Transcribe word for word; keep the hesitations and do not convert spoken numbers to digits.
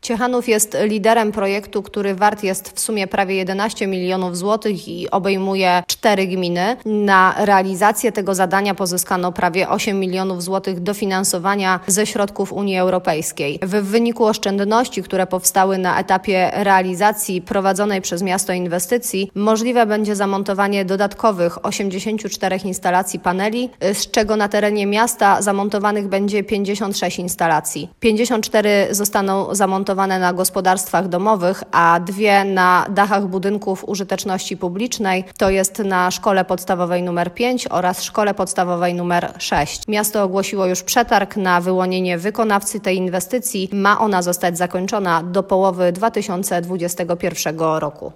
Ciechanów jest liderem projektu, który wart jest w sumie prawie jedenaście milionów złotych i obejmuje cztery gminy. Na realizację tego zadania pozyskano prawie osiem milionów złotych dofinansowania ze środków Unii Europejskiej. W wyniku oszczędności, które powstały na etapie realizacji prowadzonej przez miasto inwestycji, możliwe będzie zamontowanie dodatkowych osiemdziesięciu czterech instalacji paneli, z czego na terenie miasta zamontowanych będzie pięćdziesiąt sześć instalacji. pięćdziesiąt cztery zostaną zamontowane na gospodarstwach domowych, a dwie na dachach budynków użyteczności publicznej, to jest na szkole podstawowej numer pięć oraz szkole podstawowej numer sześć. Miasto ogłosiło już przetarg na wyłonienie wykonawcy tej inwestycji. Ma ona zostać zakończona do połowy dwa tysiące dwudziestego pierwszego roku.